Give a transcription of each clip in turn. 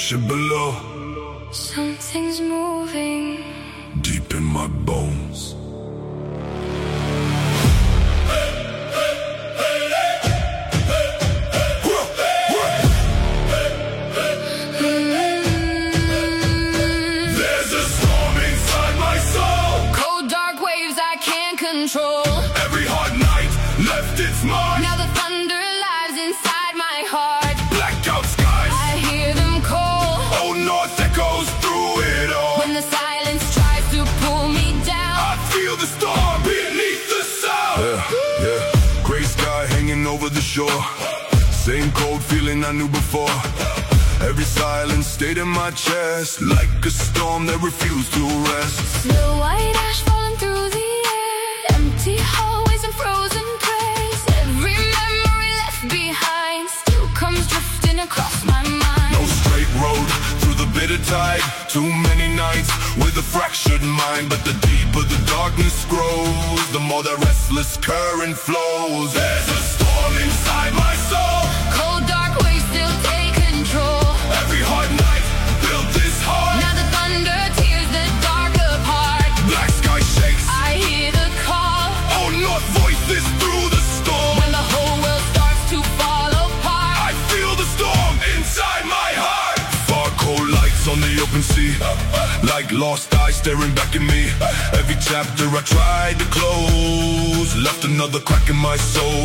ocean below. Something's moving deep in my bones. There's a storm inside my soul. cold, dark waves I can't control. Every hard night left its mark. Now the thunder lives inside my heart. Blackout skies, I hear them call. Old North echoes through it all. When the silence tries to pull me down, I feel the storm beneath the sound. Yeah. Gray sky hanging over the shore. Same cold feeling I knew before. Every silence stayed in my chest, like a storm that refused to rest. slow white ash falling through the air. Empty hallways and frozen prayers. Every memory left behind still comes drifting across my mind. No straight road through the bitter tide. Too many nights with a fractured mind. But the deeper the darkness grows, the more the restless current flows. There's a storm inside my soul. Cold, dark waves still take control. Every hard night built this heart. Now the thunder tears the dark apart. Black sky shakes, I hear the call. Old North voices through the storm. When the whole world starts to fall apart, I feel the storm inside my heart. Far cold lights on the open sea, like lost eyes staring back at me. Every chapter I tried to close left another crack in my soul.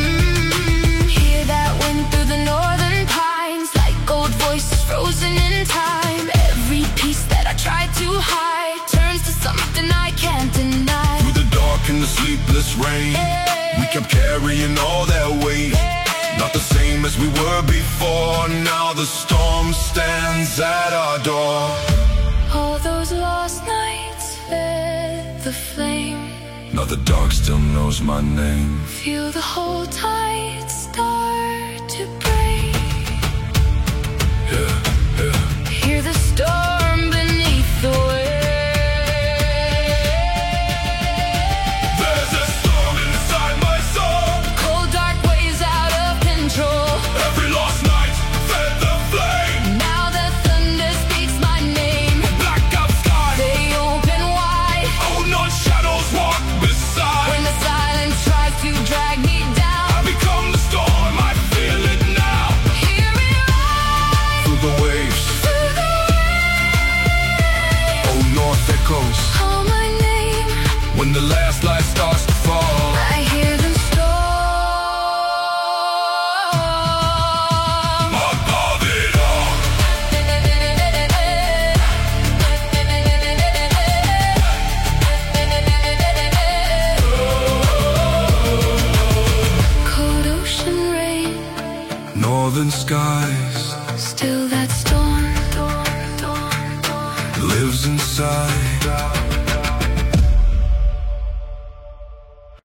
hear that wind through the northern pines, like old voices frozen in time. Every piece that I tried to hide turns to something I can't deny. Through the dark and the sleepless rain, we kept carrying all that weight. Not the same as we were before. Now the storm stands at our door. All those lost nights fed the flame. Now the dark still knows my name. Feel the whole tide start to break. Yeah. Hear the storm beneath the waves. There's a storm inside my soul. Cold, dark waves out of control. Every lost night fed the flame. Now the thunder speaks my name. Blackout skies, They open wide. Old North shadows walk beside. When the silence tries to drag me down, I become the storm, I feel it now. hear it rise Through the waves, through the waves. Old North echoes. Call my name. When the last light starts to fall, I hear them storm. above it all. Cold ocean rain, Northern skies still that storm lives inside.